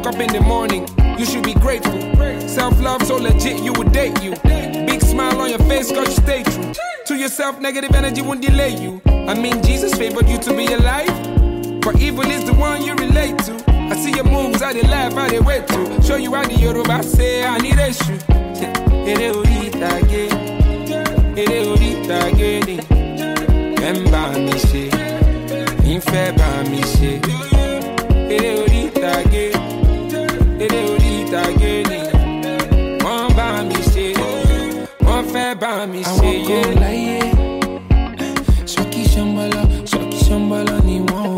woke up in the morning, you should be grateful. Self-love so legit, you would date you. Big smile on your face, cause you stay true. To yourself, negative energy won't delay you. I mean, Jesus favored you to be alive. But evil is the one you relate to. I see your moves, how they laugh, how they wait to. Show you how the Yoruba say, I need a shoe. Ere orita again. Ere orita again. Remember me, she. Infe ba mi she. Ere orita again. Ere orita again. One ba mi she. One fe ba mi she. I won't go lie. Shoki shambala ni wo.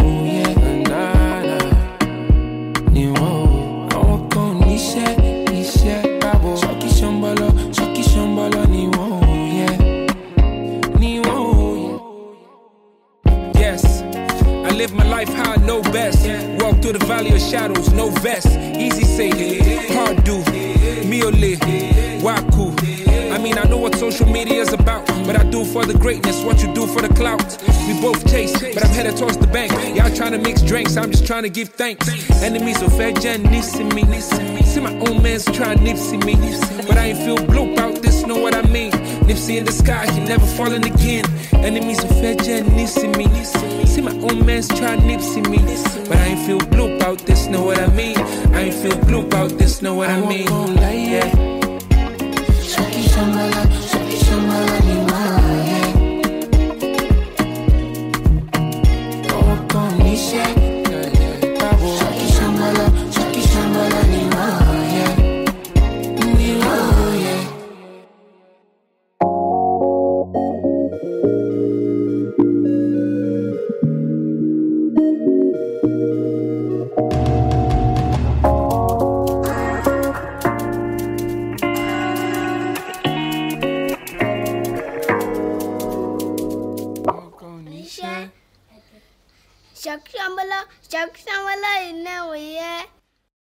Live my life how I know best. Walk through the valley of shadows, no vest. Easy say it, hard do. Miole, waku. I mean, I know what social media is about, but I do for the greatness, what you do for the clout. We both chase, but I'm headed towards the bank. Y'all trying to mix drinks, I'm just trying to give thanks. Enemies so fair, Jen, nissing me. See my own man's trying to nipsey me, but I ain't feel blue about this, know what I mean? Nipsey in the sky, he never falling again. Enemies so fair, Jen, nissing me. See my own man's trying to nipsey me, but I ain't feel blue about this, know what I mean? I ain't feel blue about this, know what I mean? Shoki shambala,